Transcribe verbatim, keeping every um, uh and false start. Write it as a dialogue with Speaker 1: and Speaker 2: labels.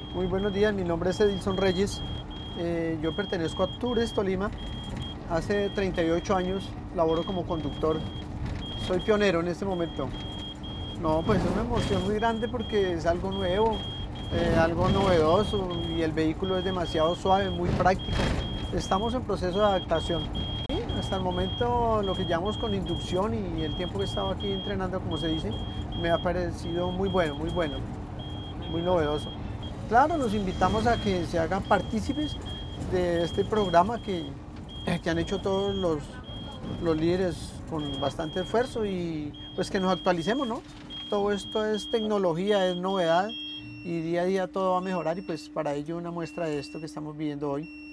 Speaker 1: Muy buenos días, mi nombre es Edilson Reyes. Eh, yo pertenezco a Tours Tolima. Hace treinta y ocho años laboro como conductor. Soy pionero en este momento. No, pues es una emoción muy grande porque es algo nuevo, eh, algo novedoso y el vehículo es demasiado suave, muy práctico. Estamos en proceso de adaptación. Sí, hasta el momento lo que llamamos con inducción y el tiempo que he estado aquí entrenando, como se dice, me ha parecido muy bueno, muy bueno, muy novedoso. Claro, los invitamos a que se hagan partícipes de este programa que, que han hecho todos los, los líderes con bastante esfuerzo y pues que nos actualicemos, ¿no? Todo esto es tecnología, es novedad y día a día todo va a mejorar y pues para ello una muestra de esto que estamos viviendo hoy.